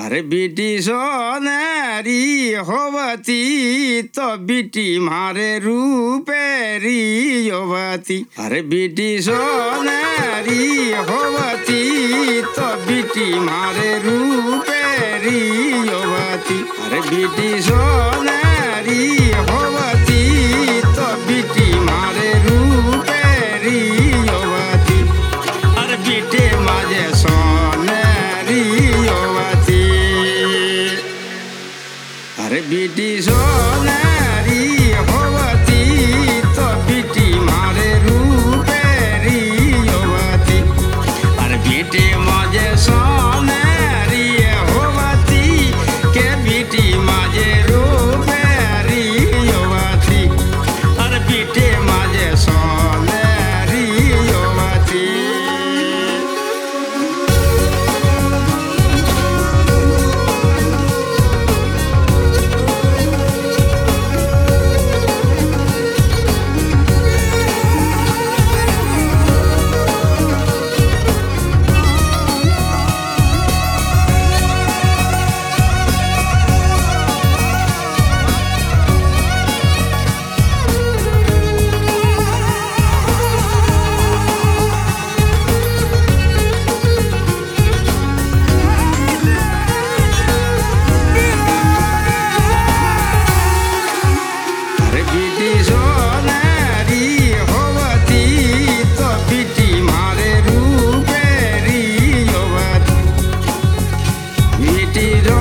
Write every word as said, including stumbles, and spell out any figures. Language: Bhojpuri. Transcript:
अरे बेटी सोनारी होवती तो बेटी मारे रूपेरी होवती। अरे बेटी सोनारी होवती तो बेटी मारे रूपेरी होवती। अरे बेटी सोनारी होवती तो बेटी मारे रूपेरी होवती। अरे बेटे माझे सोनारी होवती। अरे बेटी सोनारी होवती तो बेटी मारे रूपेरी होवती। अरे बेटे माझे सोनारी होवती के बेटी माझे रूपेरी होवती। अरे बेटे माझे सोनारी होवती। बेटी सोनारी होवती तो बेटी मारे रूपेरी होवती। बेटी